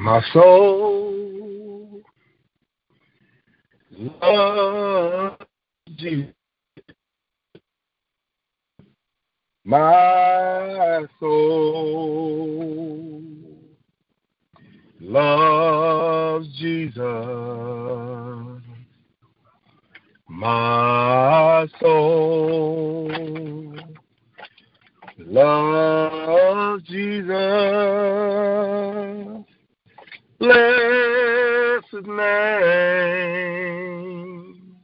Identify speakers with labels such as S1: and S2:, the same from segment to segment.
S1: My soul loves Jesus. My soul loves Jesus. My soul loves Jesus. Bless his name.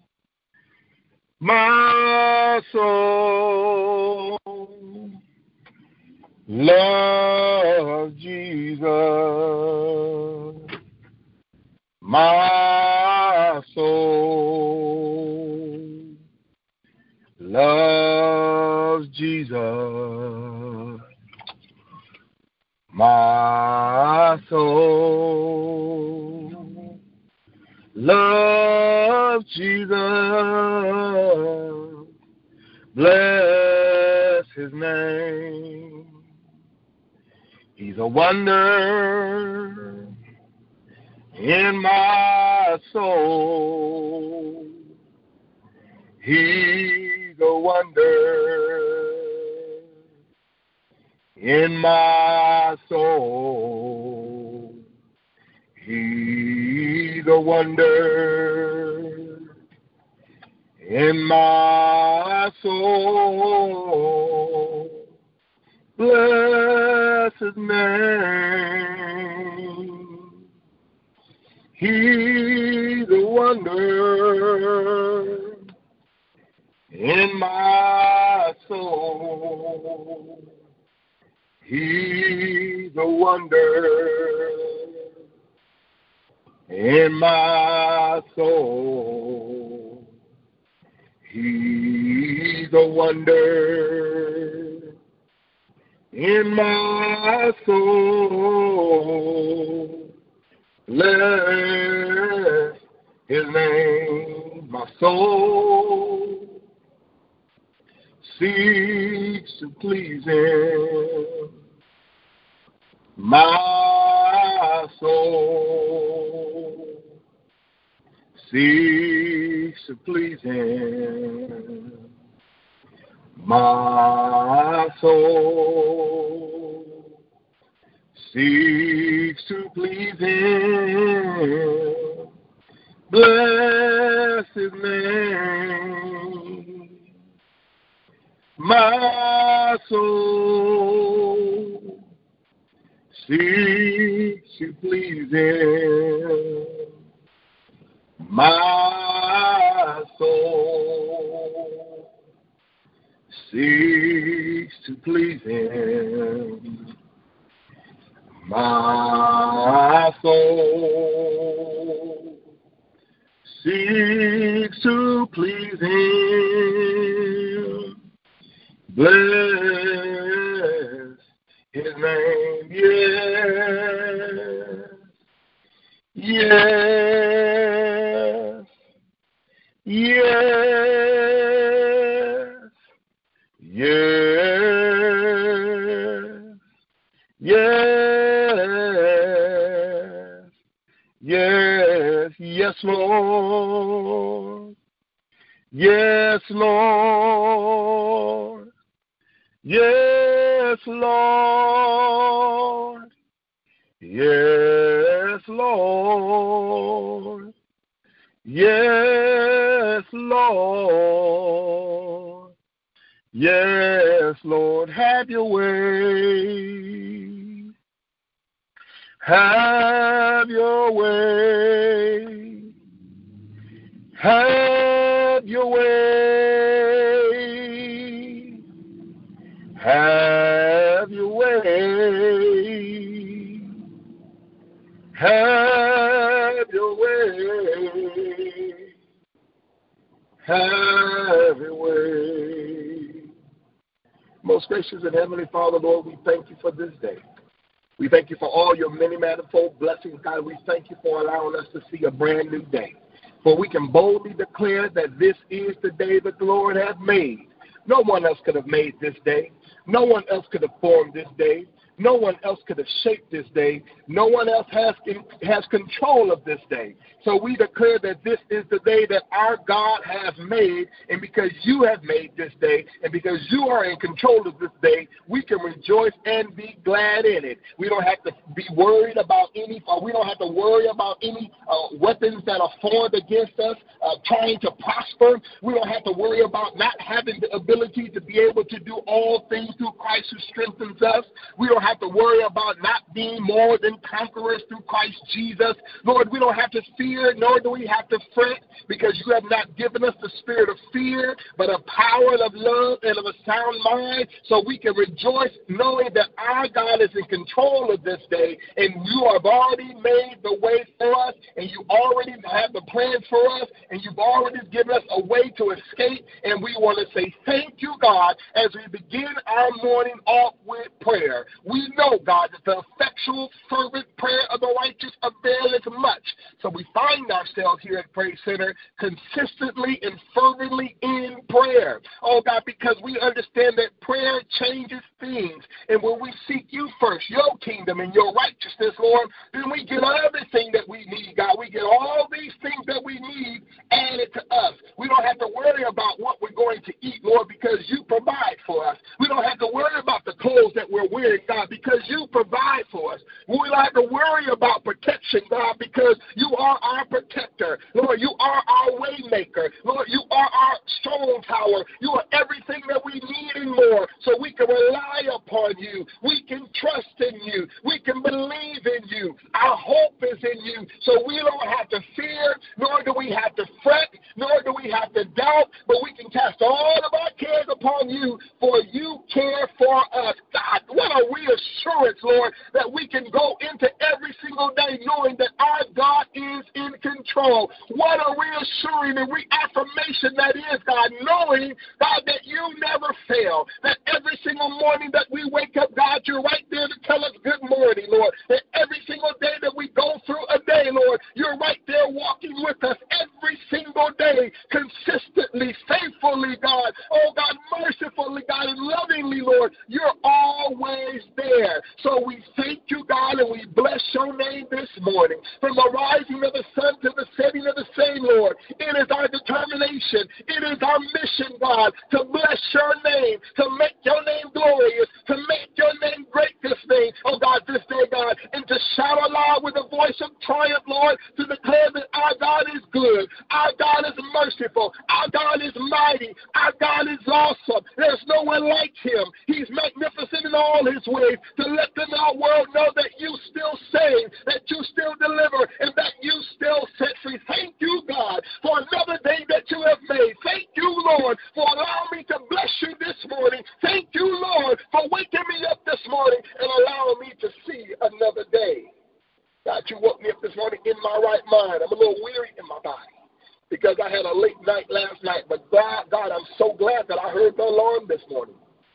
S1: My soul loves Jesus. My soul loves Jesus. My soul loves Jesus. Bless his name. He's a wonder in my soul. He's a wonder in my soul. He's a wonder in my soul. Bless his name. He's a wonder in my soul. He's a wonder in my soul. He's a wonder in my soul. Bless his name. My soul seeks to please him. My soul seeks to please him. My soul seeks to please him. Bless his name. My soul seeks to please him. My soul seeks to please him. My soul seeks to please him. Bless his name. Yes, yes, yes, yes, yes, yes, Lord. Yes, Lord. Yes, Lord. Yes, Lord. Yes, Lord. Yes, Lord. Have your way. Have your way. Have your way. Have your way. Have your way. Have your way. Most gracious and heavenly Father, Lord, we thank you for this day. We thank you for all your many manifold blessings, God. We thank you for allowing us to see a brand new day. For we can boldly declare that this is the day that the Lord hath made. No one else could have made this day. No one else could have formed this day. No one else could have shaped this day. No one else has control of this day. So we declare that this is the day that our God has made, and because you have made this day, and because you are in control of this day, we can rejoice and be glad in it. We don't have to be worried about any weapons that are formed against us trying to prosper. We don't have to worry about not having the ability to be able to do all things through Christ who strengthens us. We don't have to worry about not being more than conquerors through Christ Jesus. Lord, we don't have to fear, nor do we have to fret, because you have not given us the spirit of fear, but of power and of love and of a sound mind, so we can rejoice knowing that our God is in control of this day, and you have already made the way for us, and you already have the plans for us, and you've already given us a way to escape, and we want to say thank you, God, as we begin our morning off with prayer. We know, God, that the effectual, fervent prayer of the righteous availeth much. So we find ourselves here at Praise Center consistently and fervently in prayer. Oh, God, because we understand that prayer changes things. And when we seek you first, your kingdom and your righteousness, Lord, then we get everything that we need, God. We get all these things that we need added to us. We don't have to worry about what we're going to eat, Lord, because you provide for us. We don't have to worry about the clothes that we're wearing, God, because you provide for us. We don't have to worry about protection, God, because you are our protector. Lord, you are our way maker. Lord, you are our strong tower. You are everything that we need and more, so we can rely upon you. We can trust in you. We can believe in you. Our hope is in you, so we don't have to fear, nor do we have to fret, nor do we have to doubt, but we can cast all of our cares upon you, for you care for us. God, what a reassurance, Lord, that we can go into every single day knowing that our God is in control. What a reassuring and reaffirmation that is, God, knowing, God, that you never fail, that every single morning that we wake up, God, you're right there to tell us good morning, Lord, that every single day that we go through a day, Lord, you're right there walking with us every single day, consistently, faithfully, God, oh, God, mercifully, God, and lovingly, Lord, you're always there. So we thank you, God, and we bless your name this morning. From the rising of the sun to the setting of the same, Lord, it is our determination, it is our mission, God, to bless your name, to make your name glorious, to make your name great this day, oh God, this day, God, and to shout aloud with a voice of triumph, Lord, to declare that our God is good, our God is merciful, our God is mighty, our God is awesome. There's no one like him. He's magnificent in all his ways, to let the world know that you still save, that you still deliver, and that you still set free. Thank you, God, for another day that you have made. Thank you, Lord, for allowing me to bless you this morning. Thank you, Lord, for waking me up this morning and allowing me to see another day. God, you woke me up this morning in my right mind. I'm a little weary in my body because I had a late night last night. But God, I'm so glad that I heard the alarm this morning.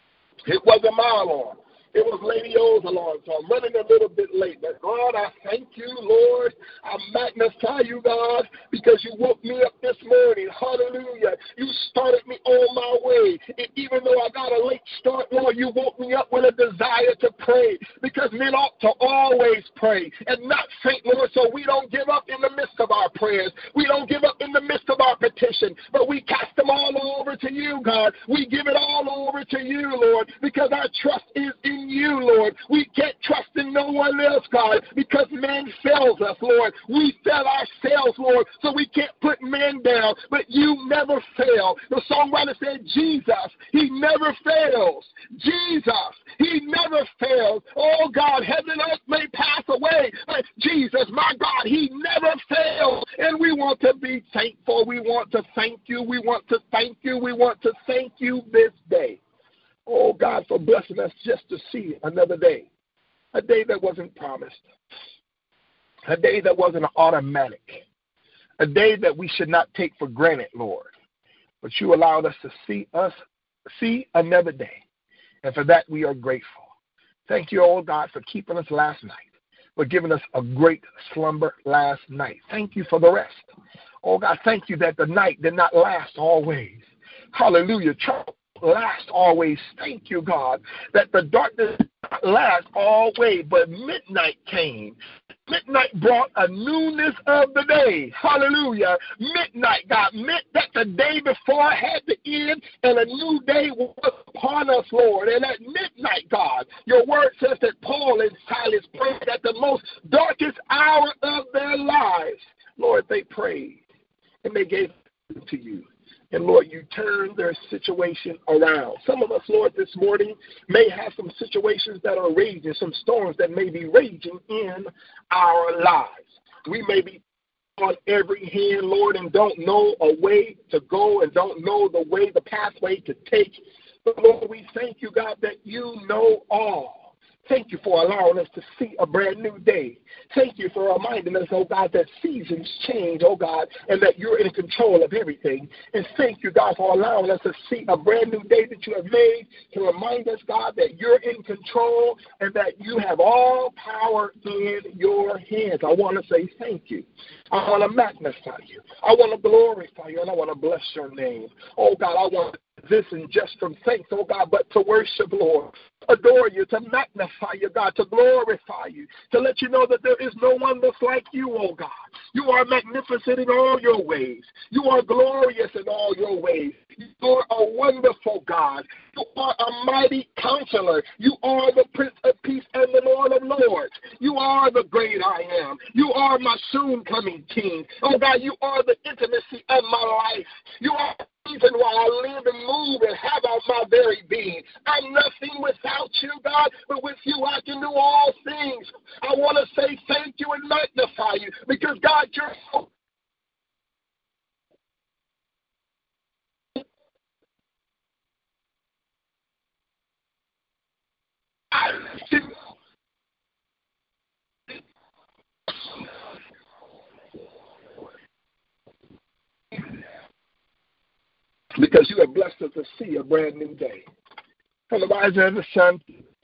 S1: It wasn't my alarm. It was Lady O's alarm, so I'm running a little bit late. But, God, I thank you, Lord. I magnify you, God, because you woke me up this morning. Hallelujah. You started me on my way. And even though I got a late start, Lord, you woke me up with a desire to pray, because men ought to always pray and not faint, Lord, so we don't give up in the midst of our prayers. We don't give up in the midst of our petition, but we cast them all over to you, God. We give it all over to you, Lord, because our trust is in you, Lord. We can't trust in no one else, God, because man fails us, Lord. We fail ourselves, Lord, so we can't put man down, but you never fail. The songwriter said, Jesus, he never fails. Jesus, he never fails. Oh, God, heaven and earth may pass away, but Jesus, my God, he never fails, and we want to be thankful. We want to thank you. We want to thank you. We want to thank you this day. Oh, God, for blessing us just to see another day, a day that wasn't promised, a day that wasn't automatic, a day that we should not take for granted, Lord. But you allowed us to see another day, and for that we are grateful. Thank you, oh God, for keeping us last night, for giving us a great slumber last night. Thank you for the rest. Oh, God, thank you that the night did not last always. Hallelujah. Last always. Thank you, God, that the darkness not last always, but midnight came. Midnight brought a newness of the day. Hallelujah. Midnight, God, meant that the day before had to end and a new day was upon us, Lord. And at midnight, God, your word says that Paul and Silas prayed at the most darkest hour of their lives. Lord, they prayed and they gave it to you. And, Lord, you turned their situation around. Some of us, Lord, this morning may have some situations that are raging, some storms that may be raging in our lives. We may be on every hand, Lord, and don't know a way to go and don't know the pathway to take. But, Lord, we thank you, God, that you know all. Thank you for allowing us to see a brand new day. Thank you for reminding us, oh God, that seasons change, oh God, and that you're in control of everything. And thank you, God, for allowing us to see a brand new day that you have made to remind us, God, that you're in control and that you have all power in your hands. I want to say thank you. I want to magnify you. I want to glorify you, and I want to bless your name. Oh God, I want this and just from thanks, oh God, but to worship, Lord, adore you, to magnify you, God, to glorify you, to let you know that there is no one that's like you, oh God. You are magnificent in all your ways. You are glorious in all your ways. You are a wonderful God. You are a mighty counselor. You are the Prince of Peace and the Lord of Lords. You are the great I am. You are my soon coming King. Oh God, you are the intimacy of my life. You are the reason why I live and move and have out my very being. I'm nothing without you, God, but with you I can do all things. I want to say thank you and magnify you because, God, you're so because you have blessed us to see a brand new day. From the rising of the sun.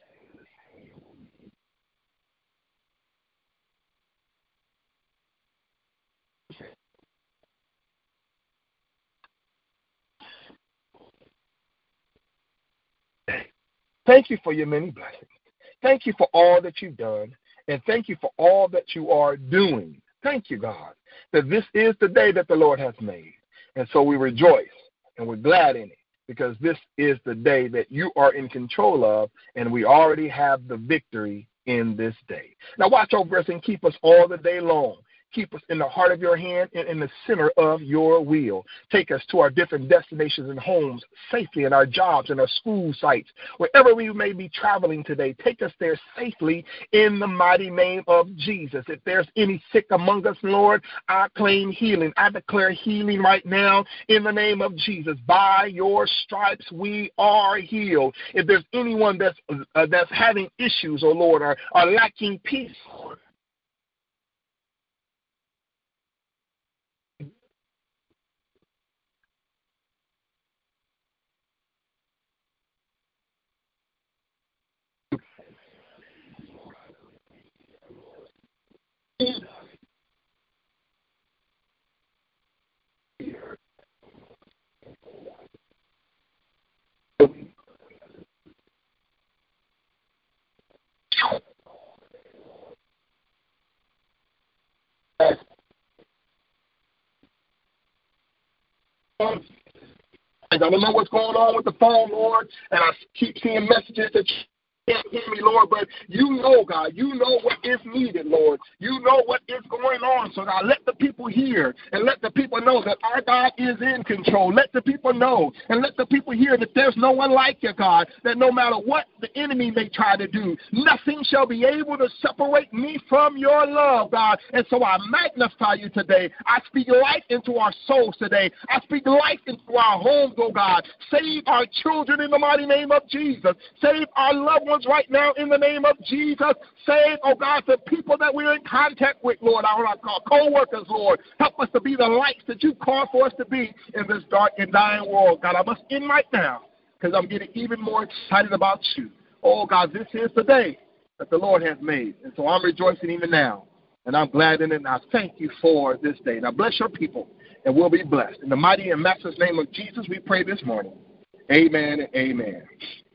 S1: Thank you for your many blessings. Thank you for all that you've done, and thank you for all that you are doing. Thank you, God, that this is the day that the Lord has made. And so we rejoice and we're glad in it because this is the day that you are in control of, and we already have the victory in this day. Now watch over us and keep us all the day long. Keep us in the heart of your hand and in the center of your will. Take us to our different destinations and homes safely, in our jobs and our school sites. Wherever we may be traveling today, take us there safely in the mighty name of Jesus. If there's any sick among us, Lord, I claim healing. I declare healing right now in the name of Jesus. By your stripes we are healed. If there's anyone that's having issues, oh Lord, or lacking peace, Lord, I don't know what's going on with the phone, Lord, and I keep seeing messages that you can't hear me, Lord, but you know, God, you know what is needed, Lord. You know what is going on. So God, let the people hear and let the people know that our God is in control. Let the people know and let the people hear that there's no one like you, God, that no matter what the enemy may try to do, nothing shall be able to separate me from your love, God. And so I magnify you today. I speak life into our souls today. I speak life into our homes, oh God. Save our children in the mighty name of Jesus. Save our loved ones right now in the name of Jesus. Save, oh God, the people that we're in contact with, Lord, our co-workers, Lord. Help us to be the lights that you call for us to be in this dark and dying world. God, I must end right now because I'm getting even more excited about you. Oh, God, this is the day that the Lord has made. And so I'm rejoicing even now. And I'm glad in it. And I thank you for this day. Now bless your people, and we'll be blessed. In the mighty and matchless name of Jesus, we pray this morning. Amen and amen.